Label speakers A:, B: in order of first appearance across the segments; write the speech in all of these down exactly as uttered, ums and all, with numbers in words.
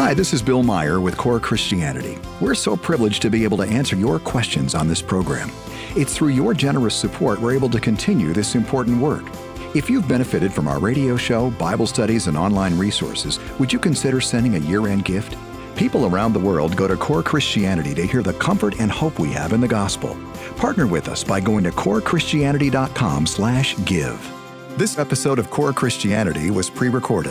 A: Hi, this is Bill Meyer with Core Christianity. We're so privileged to be able to answer your questions on this program. It's through your generous support we're able to continue this important work. If you've benefited from our radio show, Bible studies, and online resources, would you consider sending a year-end gift? People around the world go to Core Christianity to hear the comfort and hope we have in the gospel. Partner with us by going to core christianity dot com slash give. This episode of Core Christianity was pre-recorded.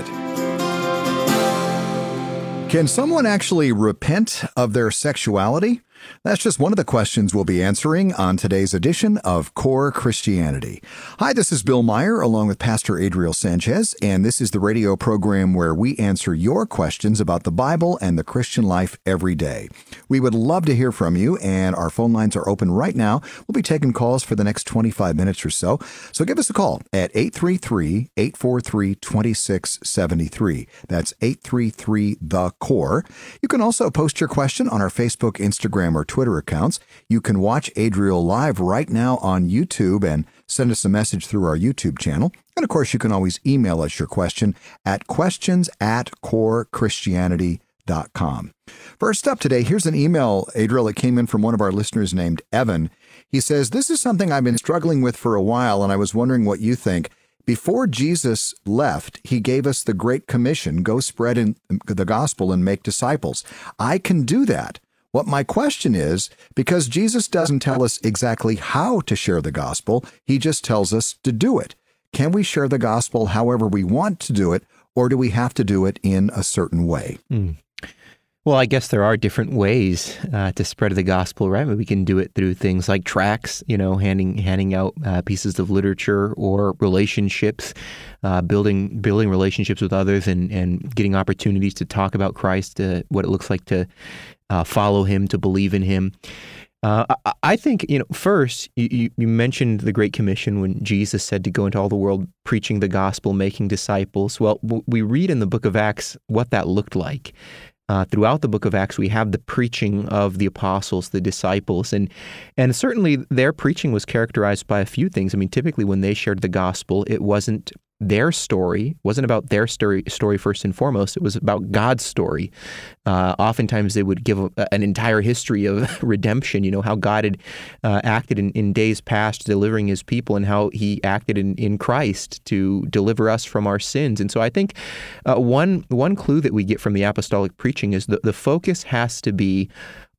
A: Can someone actually repent of their sexuality? That's just one of the questions we'll be answering on today's edition of Core Christianity. Hi, this is Bill Meyer along with Pastor Adriel Sanchez, and this is the radio program where we answer your questions about the Bible and the Christian life every day. We would love to hear from you, and our phone lines are open right now. We'll be taking calls for the next twenty-five minutes or so, so give us a call at eight three three, eight four three, two six seven three. That's eight three three, the core. You can also post your question on our Facebook, Instagram, or Twitter accounts. You can watch Adriel live right now on YouTube and send us a message through our YouTube channel. And of course, you can always email us your question at questions at core christianity dot com. First up today, here's an email, Adriel, that came in from one of our listeners named Evan. He says, this is something I've been struggling with for a while, and I was wondering what you think. Before Jesus left, he gave us the Great Commission, go spread in the gospel and make disciples. I can do that. What my question is, because Jesus doesn't tell us exactly how to share the gospel, he just tells us to do it. Can we share the gospel however we want to do it, or do we have to do it in a certain way?
B: Mm. Well, I guess there are different ways uh, to spread the gospel, right? We can do it through things like tracts, you know, handing handing out uh, pieces of literature, or relationships, uh, building building relationships with others, and, and getting opportunities to talk about Christ, uh, what it looks like to uh, follow him, to believe in him. Uh, I, I think, you know, first, you, you mentioned the Great Commission when Jesus said to go into all the world preaching the gospel, making disciples. Well, we read in the book of Acts what that looked like. Uh, throughout the book of Acts, we have the preaching of the apostles, the disciples, and and certainly their preaching was characterized by a few things. I mean, typically when they shared the gospel, it wasn't their story, wasn't about their story, story first and foremost. It was about God's story. Uh, oftentimes they would give a, an entire history of redemption, you know, how God had uh, acted in, in days past delivering his people, and how he acted in, in Christ to deliver us from our sins. And so I think uh, one one clue that we get from the apostolic preaching is that the focus has to be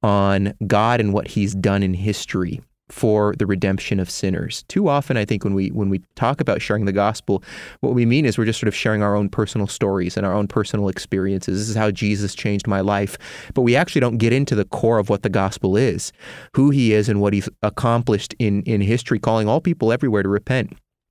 B: on God and what he's done in history for the redemption of sinners. Too often, I think, when we when we talk about sharing the gospel, what we mean is we're just sort of sharing our own personal stories and our own personal experiences. This is how Jesus changed my life. But we actually don't get into the core of what the gospel is, who he is and what he's accomplished in, in history, calling all people everywhere to repent.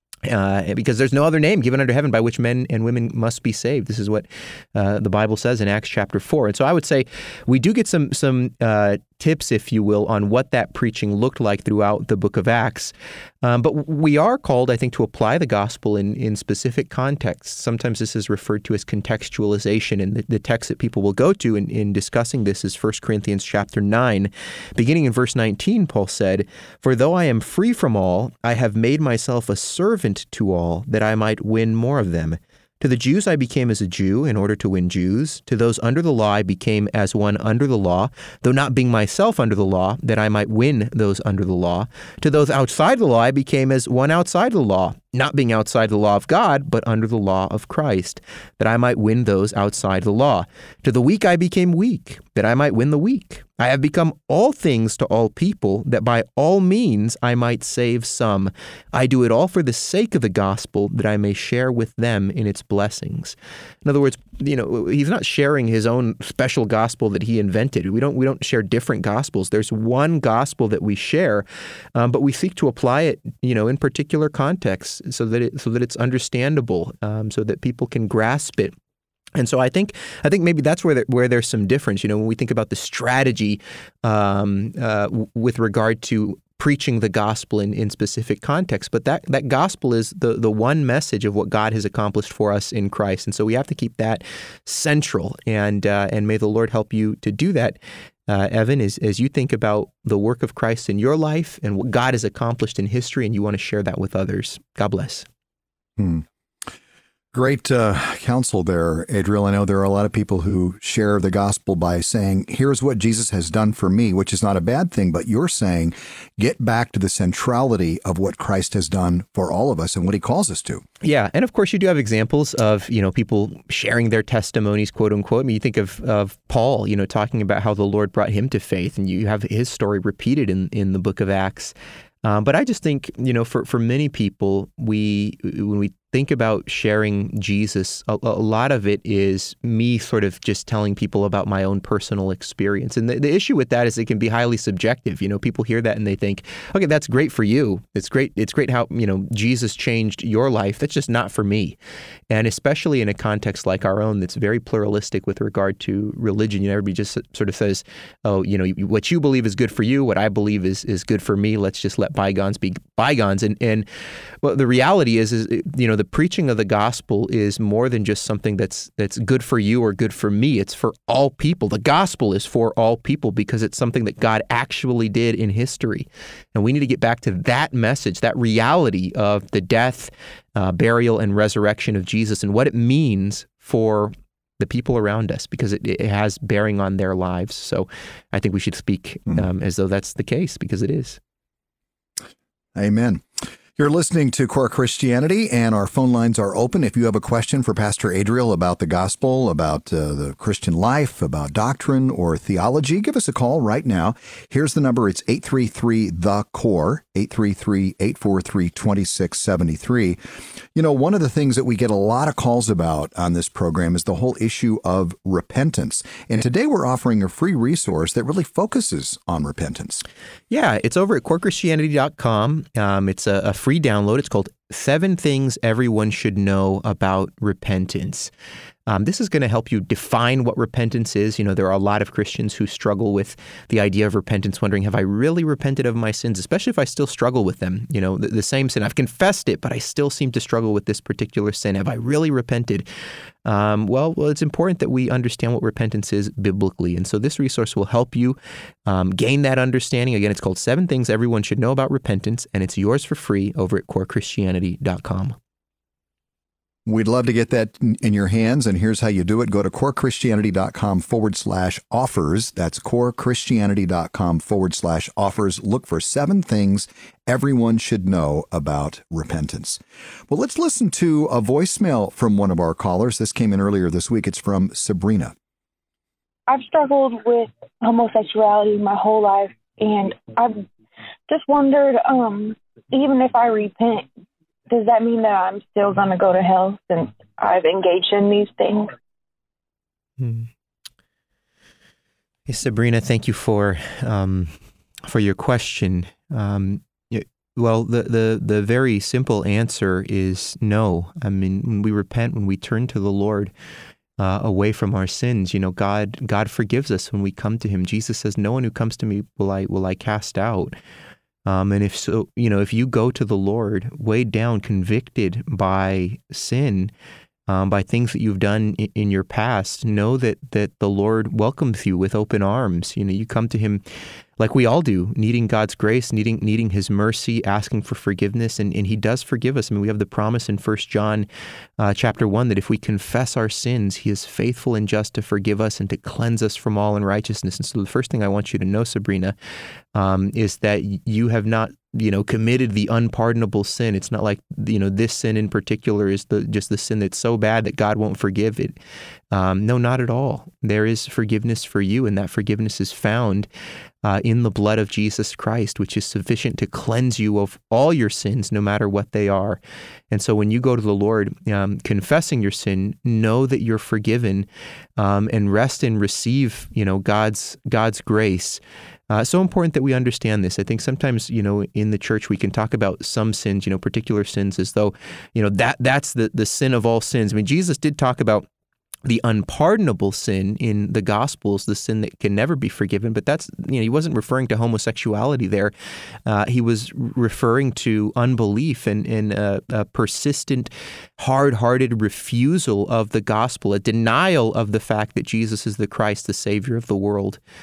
B: Uh, because there's no other name given under heaven by which men and women must be saved. This is what uh, the Bible says in Acts chapter four. And so I would say we do get some some uh, tips, if you will, on what that preaching looked like throughout the book of Acts. Um, but we are called, I think, to apply the gospel in, in specific contexts. Sometimes this is referred to as contextualization, and the, the text that people will go to in, in discussing this is First Corinthians chapter nine. Beginning in verse nineteen, Paul said, "For though I am free from all, I have made myself a servant to all, that I might win more of them. To the Jews I became as a Jew in order to win Jews. To those under the law I became as one under the law, though not being myself under the law, that I might win those under the law. To those outside the law I became as one outside the law, not being outside the law of God, but under the law of Christ, that I might win those outside the law. To the weak I became weak, that I might win the weak. I have become all things to all people, that by all means I might save some. I do it all for the sake of the gospel, that I may share with them in its blessings." In other words, you know, he's not sharing his own special gospel that he invented. We don't we don't share different gospels. There's one gospel that we share, um, but we seek to apply it, you know, in particular contexts, so that it so that it's understandable, um, so that people can grasp it. And so I think I think maybe that's where there, where there's some difference. You know, when we think about the strategy um, uh, w- with regard to preaching the gospel in, in specific contexts, but that, that gospel is the, the one message of what God has accomplished for us in Christ. And so we have to keep that central, and uh, and may the Lord help you to do that. Uh, Evan, as, as you think about the work of Christ in your life and what God has accomplished in history, and you want to share that with others. God bless.
A: Hmm. Great uh, counsel there, Adriel. I know there are a lot of people who share the gospel by saying, here's what Jesus has done for me, which is not a bad thing, but you're saying, get back to the centrality of what Christ has done for all of us and what he calls us to.
B: Yeah. And of course, you do have examples of, you know, people sharing their testimonies, quote unquote. I mean, you think of, of Paul, you know, talking about how the Lord brought him to faith, and you have his story repeated in, in the book of Acts. Um, but I just think, you know, for, for many people, we when we think about sharing Jesus, a, a lot of it is me sort of just telling people about my own personal experience. And the, the issue with that is it can be highly subjective. You know, people hear that and they think, okay, that's great for you. It's great. It's great how, you know, Jesus changed your life. That's just not for me. And especially in a context like our own that's very pluralistic with regard to religion, you know, everybody just sort of says, oh, you know, what you believe is good for you, what I believe is is good for me. Let's just let bygones be bygones. And, and well, the reality is, is, you know, the preaching of the gospel is more than just something that's that's good for you or good for me. It's for all people. The gospel is for all people because it's something that God actually did in history. And we need to get back to that message, that reality of the death, uh, burial, and resurrection of Jesus and what it means for the people around us, because it, it has bearing on their lives. So I think we should speak um, mm-hmm. as though that's the case, because it is.
A: Amen. You're listening to Core Christianity, and our phone lines are open. If you have a question for Pastor Adriel about the gospel, about uh, the Christian life, about doctrine or theology, give us a call right now. Here's the number. It's eight three three, T H E CORE, eight three three, eight four three, two six seven three. You know, one of the things that we get a lot of calls about on this program is the whole issue of repentance. And today we're offering a free resource that really focuses on repentance.
B: Yeah, it's over at core christianity dot com. Um, it's a, a free download. It's called Seven Things Everyone Should Know About Repentance. Um, this is going to help you define what repentance is. You know, there are a lot of Christians who struggle with the idea of repentance, wondering, have I really repented of my sins, especially if I still struggle with them? You know, the, the same sin. I've confessed it, but I still seem to struggle with this particular sin. Have I really repented? Um, well, well, it's important that we understand what repentance is biblically. And so this resource will help you um, gain that understanding. Again, it's called Seven Things Everyone Should Know About Repentance, and it's yours for free over at core christianity dot com.
A: We'd love to get that in your hands, and here's how you do it. Go to core christianity dot com forward slash offers. That's core christianity dot com forward slash offers. Look for seven things everyone should know about repentance. Well, let's listen to a voicemail from one of our callers. This came in earlier this week. It's from Sabrina.
C: I've struggled with homosexuality my whole life, and I've just wondered, um, even if I repent, does that mean that I'm still going to go to hell since I've engaged in these things?
B: Hmm. Hey, Sabrina, thank you for um, for your question. Um, well, the, the, the very simple answer is no. I mean, when we repent, when we turn to the Lord uh, away from our sins, you know, God God forgives us when we come to Him. Jesus says, "No one who comes to me will I will I cast out." Um, and if so, you know, if you go to the Lord weighed down, convicted by sin, um, by things that you've done in, in your past, know that that the Lord welcomes you with open arms. You know, you come to Him like we all do, needing God's grace, needing needing His mercy, asking for forgiveness, and, and He does forgive us. I mean, we have the promise in First John uh, chapter one that if we confess our sins, He is faithful and just to forgive us and to cleanse us from all unrighteousness. And so the first thing I want you to know, Sabrina, um, is that you have not, you know, committed the unpardonable sin. It's not like, you know, this sin in particular is the just the sin that's so bad that God won't forgive it. Um, no, not at all. There is forgiveness for you, and that forgiveness is found uh, in the blood of Jesus Christ, which is sufficient to cleanse you of all your sins, no matter what they are. And so when you go to the Lord um, confessing your sin, know that you're forgiven, um, and rest and receive, you know, God's God's grace. Uh, so important that we understand this. I think sometimes, you know, in the church we can talk about some sins, you know, particular sins, as though, you know, that that's the, the sin of all sins. I mean, Jesus did talk about the unpardonable sin in the Gospels, the sin that can never be forgiven. But that's, you know, He wasn't referring to homosexuality there. Uh, he was referring to unbelief and, and a, a persistent, hard-hearted refusal of the gospel, a denial of the fact that Jesus is the Christ, the Savior of the world.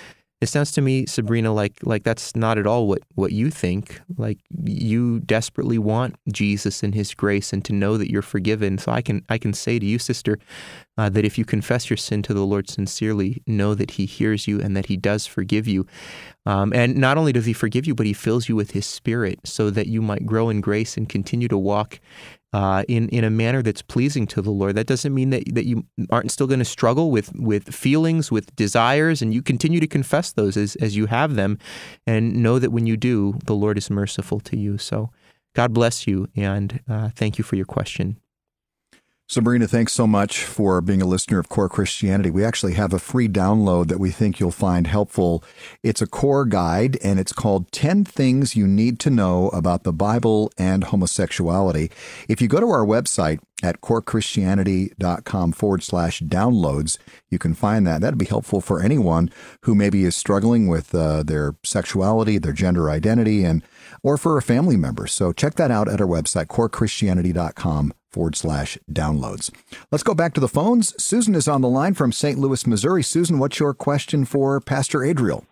B: It sounds to me, Sabrina, like like that's not at all what, what you think. Like you desperately want Jesus and His grace and to know that you're forgiven. So I can I can say to you, sister, uh, that if you confess your sin to the Lord sincerely, know that He hears you and that He does forgive you. Um, and not only does He forgive you, but He fills you with His Spirit so that you might grow in grace and continue to walk Uh, in in a manner that's pleasing to the Lord. That doesn't mean that that you aren't still going to struggle with with feelings, with desires, and you continue to confess those as as you have them, and know that when you do, the Lord is merciful to you. So, God bless you, and uh, thank you for your question.
A: Sabrina, thanks so much for being a listener of Core Christianity. We actually have a free download that we think you'll find helpful. It's a core guide, and it's called ten Things You Need to Know About the Bible and Homosexuality. If you go to our website at corechristianity.com forward slash downloads, you can find that. That'd be helpful for anyone who maybe is struggling with uh, their sexuality, their gender identity, and or for a family member. So check that out at our website, corechristianity.com forward slash downloads. Let's go back to the phones. Susan is on the line from Saint Louis, Missouri. Susan, what's your question for Pastor Adriel?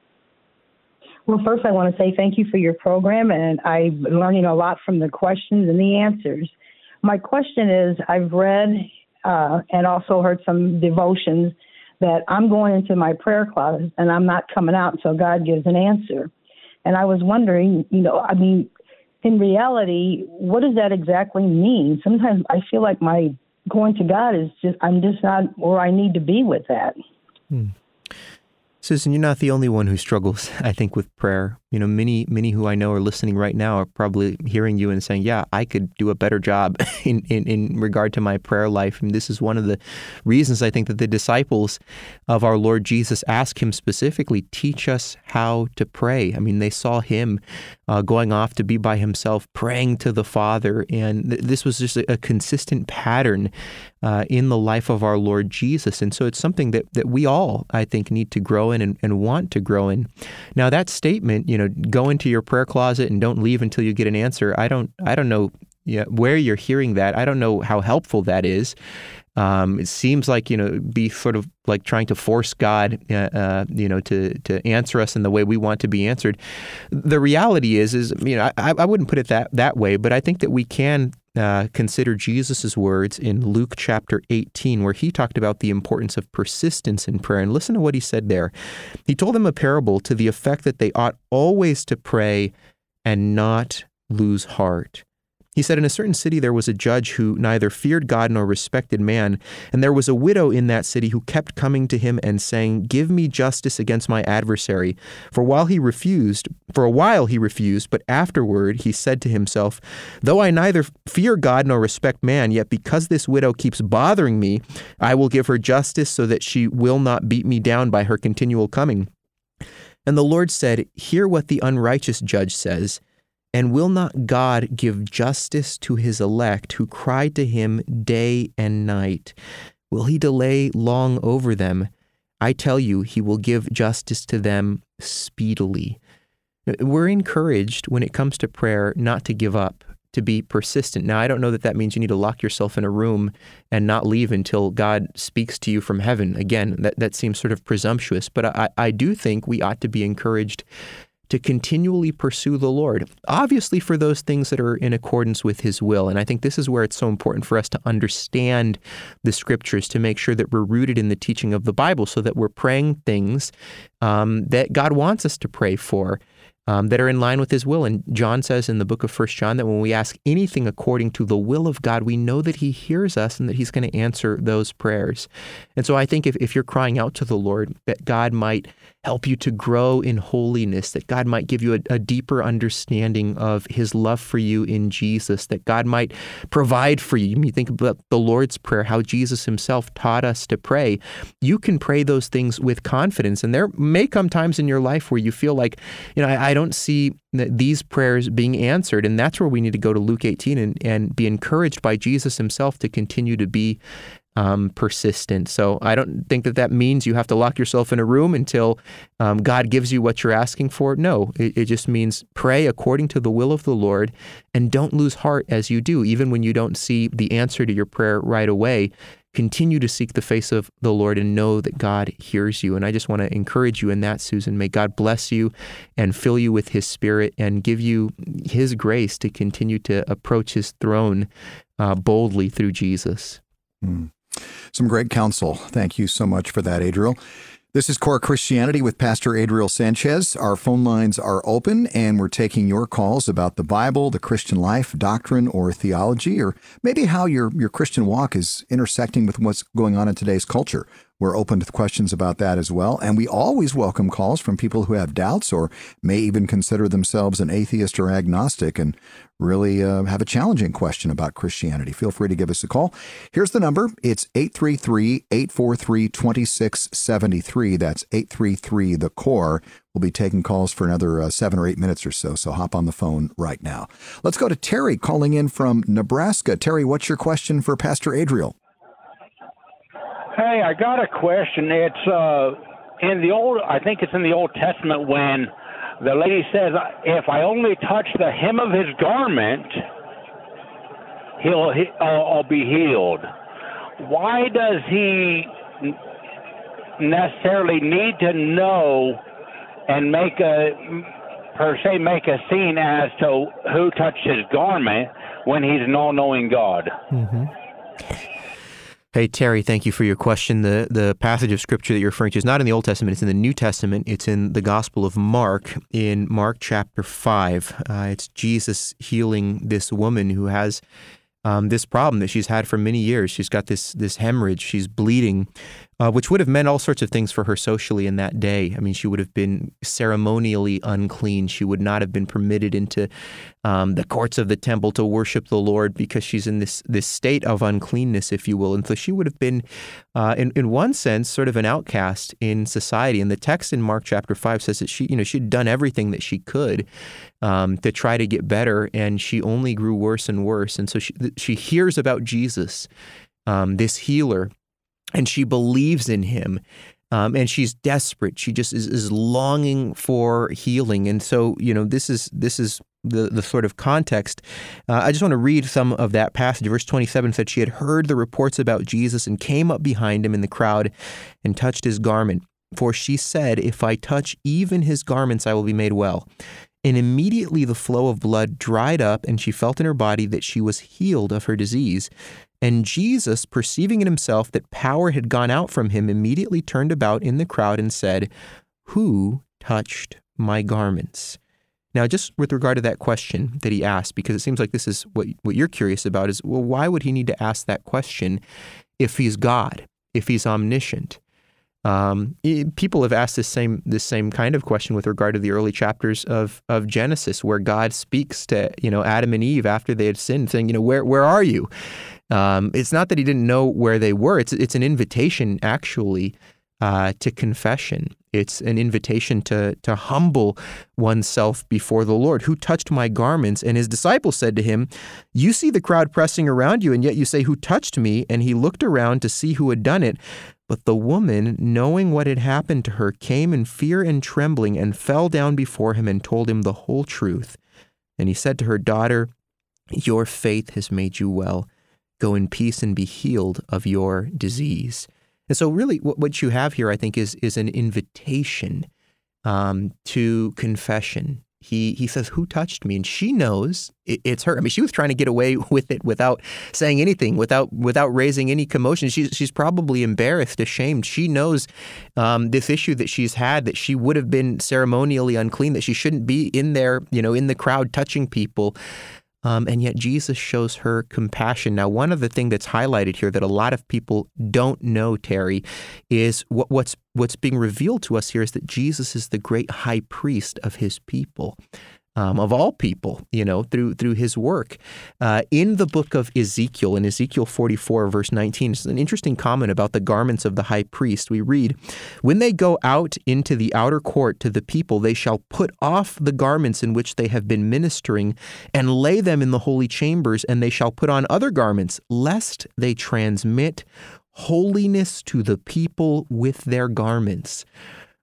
D: Well, first I want to say thank you for your program, and I'm learning a lot from the questions and the answers. My question is, I've read uh, and also heard some devotions that I'm going into my prayer closet and I'm not coming out until God gives an answer. And I was wondering, you know, I mean, in reality, what does that exactly mean? Sometimes I feel like my going to God is just, I'm just not where I need to be with that.
B: Hmm. Susan, you're not the only one who struggles, I think, with prayer. You know, many, many who I know are listening right now are probably hearing you and saying, yeah, I could do a better job in, in, in regard to my prayer life. And this is one of the reasons I think that the disciples of our Lord Jesus asked Him specifically, teach us how to pray. I mean, they saw Him uh, going off to be by Himself, praying to the Father. And th- this was just a, a consistent pattern uh, in the life of our Lord Jesus. And so it's something that, that we all, I think, need to grow in and, and want to grow in. Now, that statement, you know, go into your prayer closet and don't leave until you get an answer. I don't, I don't know you know, where you're hearing that. I don't know how helpful that is. Um, it seems like, you know, be sort of like trying to force God, uh, uh, you know, to to answer us in the way we want to be answered. The reality is, is you know, I, I wouldn't put it that that way, but I think that we can uh, consider Jesus's words in Luke chapter eighteen, where He talked about the importance of persistence in prayer. And listen to what He said there. He told them a parable to the effect that they ought always to pray and not lose heart. He said, in a certain city there was a judge who neither feared God nor respected man, and there was a widow in that city who kept coming to him and saying, give me justice against my adversary. For while he refused, for a while he refused, but afterward he said to himself, though I neither fear God nor respect man, yet because this widow keeps bothering me, I will give her justice so that she will not beat me down by her continual coming. And the Lord said, hear what the unrighteous judge says. And will not God give justice to His elect who cry to Him day and night? Will He delay long over them? I tell you, He will give justice to them speedily. We're encouraged when it comes to prayer not to give up, to be persistent. Now, I don't know that that means you need to lock yourself in a room and not leave until God speaks to you from heaven. Again, that, that seems sort of presumptuous, but I, I do think we ought to be encouraged to continually pursue the Lord, obviously for those things that are in accordance with His will. And I think this is where it's so important for us to understand the Scriptures, to make sure that we're rooted in the teaching of the Bible so that we're praying things um, that God wants us to pray for, um, that are in line with His will. And John says in the book of First John that when we ask anything according to the will of God, we know that He hears us and that He's going to answer those prayers. And so I think if, if you're crying out to the Lord, that God might help you to grow in holiness, that God might give you a, a deeper understanding of His love for you in Jesus, that God might provide for you. You think about the Lord's Prayer, how Jesus Himself taught us to pray. You can pray those things with confidence. And there may come times in your life where you feel like, you know, I, I don't see these prayers being answered. And that's where we need to go to Luke eighteen and, and be encouraged by Jesus Himself to continue to be Um, persistent. So I don't think that that means you have to lock yourself in a room until um, God gives you what you're asking for. No, it, it just means pray according to the will of the Lord and don't lose heart as you do. Even when you don't see the answer to your prayer right away, continue to seek the face of the Lord and know that God hears you. And I just want to encourage you in that, Susan. May God bless you and fill you with His Spirit and give you His grace to continue to approach His throne uh, boldly through Jesus.
A: Mm. Some great counsel. Thank you so much for that, Adriel. This is Core Christianity with Pastor Adriel Sanchez. Our phone lines are open, and we're taking your calls about the Bible, the Christian life, doctrine, or theology, or maybe how your, your Christian walk is intersecting with what's going on in today's culture. We're open to questions about that as well. And we always welcome calls from people who have doubts or may even consider themselves an atheist or agnostic and really uh, have a challenging question about Christianity. Feel free to give us a call. Here's the number. It's eight three three, eight four three, two six seven three. That's eight three three, the core. We'll be taking calls for another uh, seven or eight minutes or so, so hop on the phone right now. Let's go to Terry calling in from Nebraska. Terry, what's your question for Pastor Adriel?
E: Hey, I got a question. It's uh, in the old, I think it's in the Old Testament when the lady says, if I only touch the hem of his garment, he'll, he, I'll, I'll be healed. Why does he necessarily need to know and make a, per se, make a scene as to who touched his garment when he's an all-knowing God?
B: Mm-hmm. Hey, Terry, thank you for your question. The the passage of Scripture that you're referring to is not in the Old Testament. It's in the New Testament. It's in the Gospel of Mark, in Mark chapter five. Uh, it's Jesus healing this woman who has um, this problem that she's had for many years. She's got this this hemorrhage. She's bleeding, uh, which would have meant all sorts of things for her socially in that day. I mean, she would have been ceremonially unclean. She would not have been permitted into um, the courts of the temple to worship the Lord because she's in this this state of uncleanness, if you will. And so she would have been, uh, in in one sense, sort of an outcast in society. And the text in Mark chapter five says that she, you know, she'd done everything that she could um, to try to get better, and she only grew worse and worse. And so she she hears about Jesus, um, this healer, and she believes in him. Um, and she's desperate. She just is, is longing for healing. And so, you know, this is this is the, the sort of context. Uh, I just want to read some of that passage. Verse twenty-seven said, she had heard the reports about Jesus and came up behind him in the crowd and touched his garment. For she said, if I touch even his garments, I will be made well. And immediately the flow of blood dried up, and she felt in her body that she was healed of her disease. And Jesus, perceiving in himself that power had gone out from him, immediately turned about in the crowd and said, who touched my garments? Now, just with regard to that question that he asked, because it seems like this is what, what you're curious about, is, well, why would he need to ask that question if he's God, if he's omniscient? Um, people have asked this same this same kind of question with regard to the early chapters of of Genesis, where God speaks to you know Adam and Eve after they had sinned, saying, you know, where where are you? Um, it's not that he didn't know where they were. It's it's an invitation actually uh, to confession. It's an invitation to to humble oneself before the Lord. Who touched my garments? And his disciples said to him, you see the crowd pressing around you, and yet you say, who touched me? And he looked around to see who had done it. But the woman, knowing what had happened to her, came in fear and trembling and fell down before him and told him the whole truth. And he said to her, daughter, your faith has made you well. Go in peace and be healed of your disease. And so really what you have here, I think, is, is an invitation um, to confession. He he says, who touched me? And she knows it, it's her. I mean, she was trying to get away with it without saying anything, without without raising any commotion. She's, she's probably embarrassed, ashamed. She knows um, this issue that she's had, that she would have been ceremonially unclean, that she shouldn't be in there, you know, in the crowd touching people. Um, and yet Jesus shows her compassion. Now, one of the things that's highlighted here that a lot of people don't know, Terry, is what, what's what's being revealed to us here is that Jesus is the great high priest of his people. Um, of all people, you know, through through his work. Uh, in the book of Ezekiel, in Ezekiel forty-four, verse nineteen, it's an interesting comment about the garments of the high priest. We read, when they go out into the outer court to the people, they shall put off the garments in which they have been ministering and lay them in the holy chambers, and they shall put on other garments, lest they transmit holiness to the people with their garments.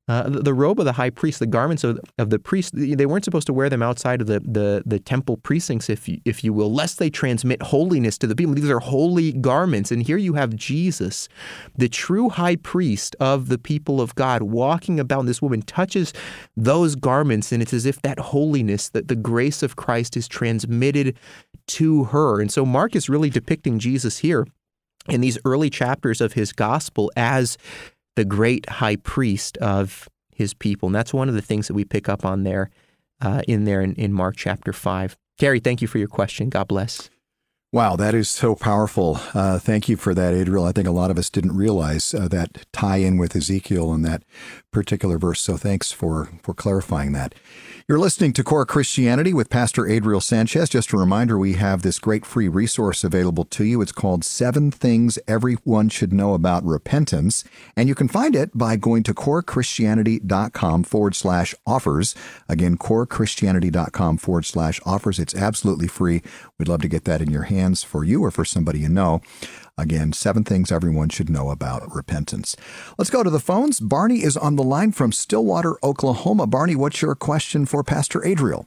B: Uh, the, the robe of the high priest, the garments of, of the priest, they weren't supposed to wear them outside of the, the, the temple precincts, if you, if you will, lest they transmit holiness to the people. These are holy garments. And here you have Jesus, the true high priest of the people of God, walking about, and this woman touches those garments, and it's as if that holiness, that the grace of Christ is transmitted to her. And so Mark is really depicting Jesus here in these early chapters of his gospel as the great high priest of his people. And that's one of the things that we pick up on there, uh, in there in, in Mark chapter five. Carrie, thank you for your question. God bless.
A: Wow, that is so powerful. Uh, thank you for that, Adriel. I think a lot of us didn't realize uh, that tie-in with Ezekiel in that particular verse, so thanks for, for clarifying that. You're listening to Core Christianity with Pastor Adriel Sanchez. Just a reminder, we have this great free resource available to you. It's called Seven Things Everyone Should Know About Repentance, and you can find it by going to corechristianity.com forward slash offers. Again, corechristianity.com forward slash offers. It's absolutely free. We'd love to get that in your hands for you or for somebody you know. Again, seven things everyone should know about repentance. Let's go to the phones. Barney is on the line from Stillwater, Oklahoma. Barney, what's your question for Pastor Adriel?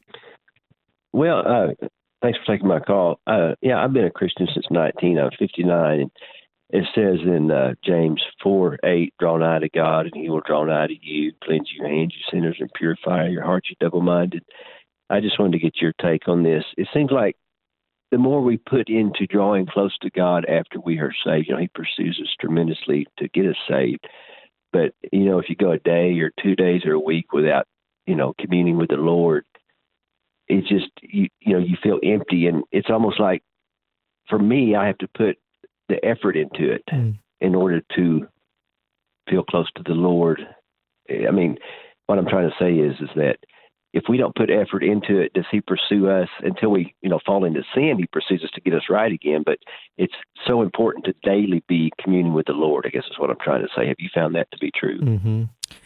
F: Well, uh, thanks for taking my call. Uh, yeah, I've been a Christian since nineteen. I'm fifty-nine. And it says in uh, James four eight, draw nigh to God, and he will draw nigh to you. Cleanse your hands, you sinners, and purify your hearts, you double-minded. I just wanted to get your take on this. It seems like the more we put into drawing close to God after we are saved, you know, he pursues us tremendously to get us saved. But, you know, if you go a day or two days or a week without, you know, communing with the Lord, it's just, you, you know, you feel empty. And it's almost like, for me, I have to put the effort into it mm. in order to feel close to the Lord. I mean, what I'm trying to say is, is that if we don't put effort into it, does he pursue us until we, you know, fall into sin? He pursues us to get us right again. But it's so important to daily be communing with the Lord, I guess is what I'm trying to say. Have you found that to be true?
B: Mm-hmm.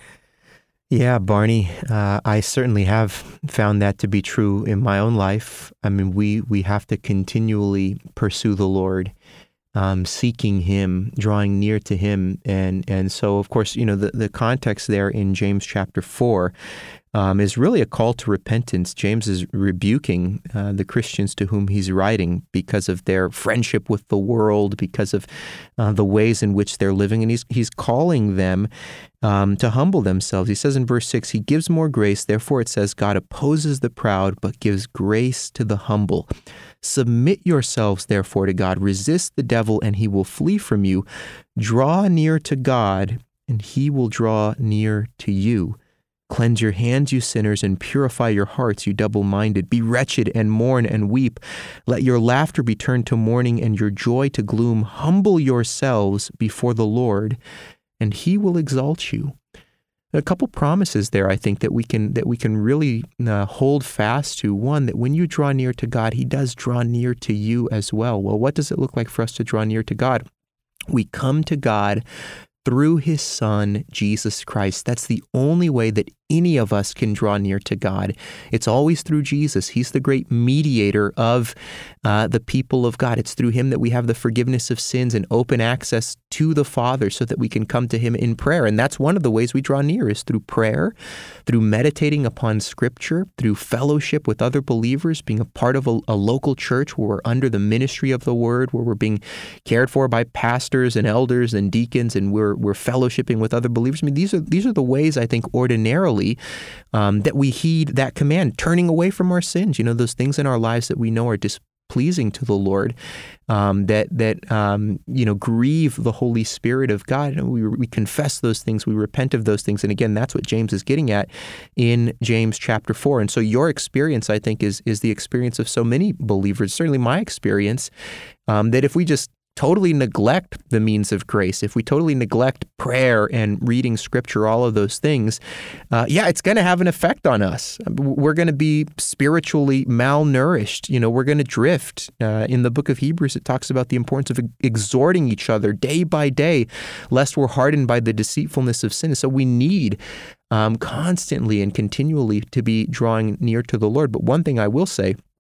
B: Yeah, Barney, uh, I certainly have found that to be true in my own life. I mean, we, we have to continually pursue the Lord, um, seeking him, drawing near to him. And, and so, of course, you know, the, the context there in James chapter four Um, is really a call to repentance. James is rebuking uh, the Christians to whom he's writing because of their friendship with the world, because of uh, the ways in which they're living, and he's he's calling them um, to humble themselves. He says in verse six, he gives more grace, therefore it says, God opposes the proud, but gives grace to the humble. Submit yourselves, therefore, to God. Resist the devil, and he will flee from you. Draw near to God, and he will draw near to you. Cleanse your hands, you sinners, and purify your hearts, you double-minded. Be wretched and mourn and weep. Let your laughter be turned to mourning and your joy to gloom. Humble yourselves before the Lord, and he will exalt you. A couple promises there, I think, that we can that we can really uh, hold fast to. One, that when you draw near to God, he does draw near to you as well. Well, what does it look like for us to draw near to God? We come to God through his Son, Jesus Christ. That's the only way that any of us can draw near to God. It's always through Jesus. He's the great mediator of uh, the people of God. It's through him that we have the forgiveness of sins and open access to the Father so that we can come to him in prayer. And that's one of the ways we draw near is through prayer, through meditating upon Scripture, through fellowship with other believers, being a part of a, a local church where we're under the ministry of the Word, where we're being cared for by pastors and elders and deacons, and we're we're fellowshipping with other believers. I mean, these are these are the ways, I think, ordinarily Um, that we heed that command, turning away from our sins. You know, those things in our lives that we know are displeasing to the Lord, um, that that um, you know grieve the Holy Spirit of God. And we we confess those things, we repent of those things, and again, that's what James is getting at in James chapter four. And so, your experience, I think, is is the experience of so many believers. Certainly, my experience, um, that if we just totally neglect the means of grace, if we totally neglect prayer and reading Scripture, all of those things, uh, yeah, it's going to have an effect on us. We're going to be spiritually malnourished. You know, we're going to drift. Uh, in the book of Hebrews, it talks about the importance of exhorting each other day by day, lest we're hardened by the deceitfulness of sin. So we need um, constantly and continually to be drawing near to the Lord. But one thing I will say,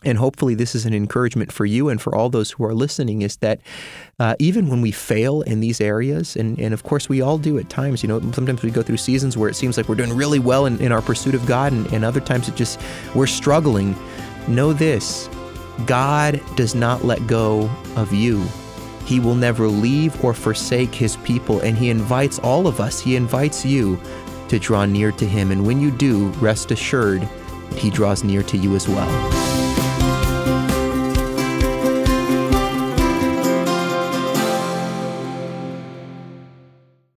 B: And hopefully this is an encouragement for you and for all those who are listening, is that uh, even when we fail in these areas, and, and of course we all do at times, you know, sometimes we go through seasons where it seems like we're doing really well in, in our pursuit of God, and, and other times it just, we're struggling. Know this, God does not let go of you. He will never leave or forsake his people, and he invites all of us, he invites you to draw near to him. And when you do, rest assured that he draws near to you as well.